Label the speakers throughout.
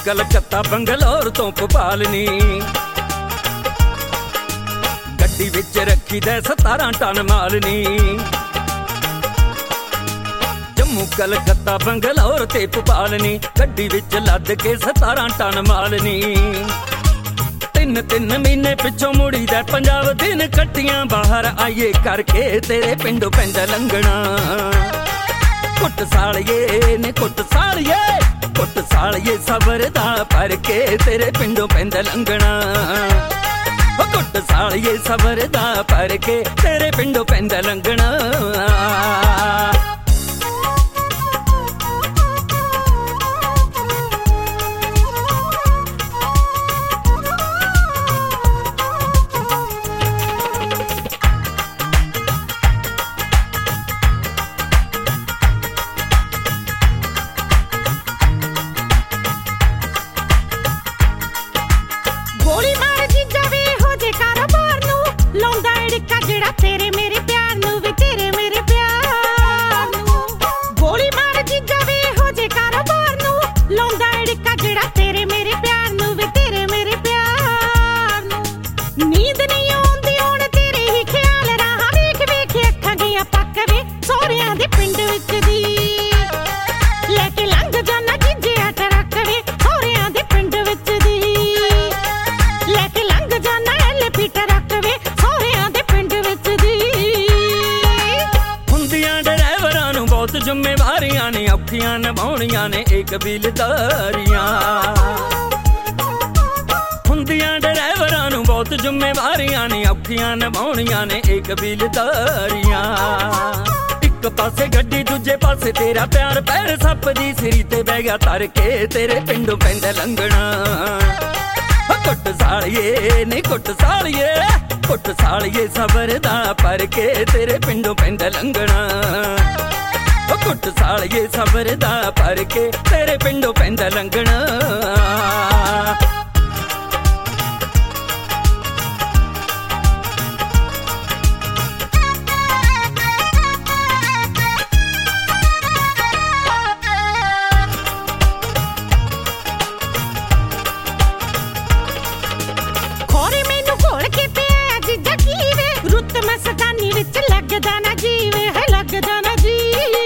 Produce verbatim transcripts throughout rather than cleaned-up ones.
Speaker 1: कलकत्ता बंगलौर तो भोपाल नी गड्डी विच रखी दे सतारां टन माल नी। जम्मू कलकत्ता बंगलौर ते भोपाल नी गड्डी विच लद के सतारां टन माल नी। तिन तिन महीने पिछों मुड़ी दे पंजाब दिन कट्टियां बाहर आइए करके तेरे पिंडों पैंदा लंघना। कुट सालिए ने कुट सालिए कुट सालिए सबर दा भर के तेरे पिंडों पैंदा लंघना। कुट सालिए सबर दा भर के तेरे पिंडों पैंदा लंघना।
Speaker 2: तेरे मेरे प्यार नू वे तेरे मेरे प्यार नू गोली मार जीजा वे हो जे कारोबार नू लौंदा अड़का जेड़ा तेरे मेरे प्यार नू वे तेरे मेरे प्यार नू। नींद नहीं आउंदी हुण तेरे ही ख्याल राह वेख वेख अखां गईयां पक वे सोहरियां दे पिंड विच दी लेके लंघ जाना जीजे हट रख वे सोहरियां दे पिंड विच दी लेके लंघ जाना एल पीटर रख वे सोहरियां दे पिंड विच।
Speaker 1: बहुत जिम्मेवारियां ने औखियां निभाउणियां ने एक कबीलदारियां हुंदियां ड्राइवरां नूं बहुत जिम्मेवारियां ने औखियां निभाउणियां ने एक कबीलदारियां। एक पासे गड्डी दूजे पासे तेरा प्यार पैर सप दी सिरी ते बह गया तर के तेरे पिंडों पैंदा लंघना। कुट सालिए ने कुट सालिए कुट सालिए सबर दा भर के तेरे पिंडों पैंदा लंघना। कुट सालिए सबर दा भर के तेरे पिंडों पैंदा लंघना। खोरे मैनू घोल के पिया जीजा कीवे रुत मस्तानी विच लगदा ना जीवे है लगदा ना जीवे।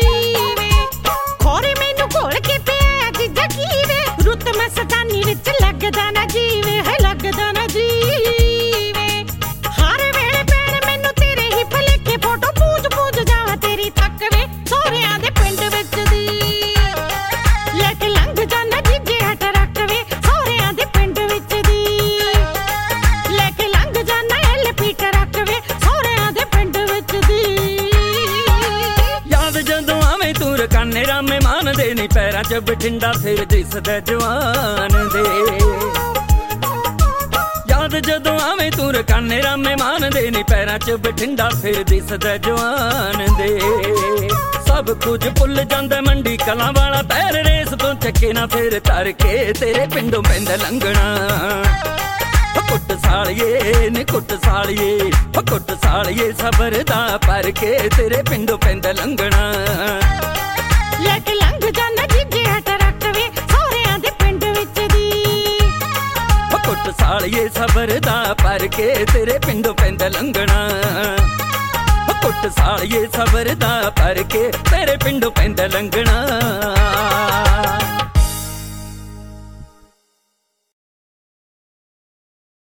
Speaker 1: मस्तानी विच लगदा ना जीवे है लगदा ना जीवे। हर वेले पैण मैनू तेरे ही भलेखे फोटो पूज पूज जावां तेरी तक वे सोहरियां दे पिंड विच दी लेके लंघ जाना जीजे हट रख वे सोहरियां दे पिंड विच दी लेके लंघ जाना एल पीटर रख वे सोहरियां दे पिंड विच दी। याद जदों आवे तू रकाने रामे मान दे नी पैरां च बठिंडा फिर दिसदा जवान दे। याद जदों आवे तू रकाने रामे मान दे नी पैरां च बठिंडा फिर दिसदा जवान दे। सब कुछ भुल जांदा मंडी कलां वाला पैर रेस तो चक्के ना फिर तर के तेरे पिंडों पैंदा लंघना। कुट सालिए ने कुट सालिए कुट सालिए सबर दा भर के तेरे पिंडों पैंदा लंघना। लेके लंघ जाना जीजे हट रख वे सोहरियां दे पिंड विच दी कुट सालिए सबर दा भर के तेरे पिंडों पैंदा लंघना। कुट सालिए सबर दा भर के तेरे पिंडों पैंदा लंघना।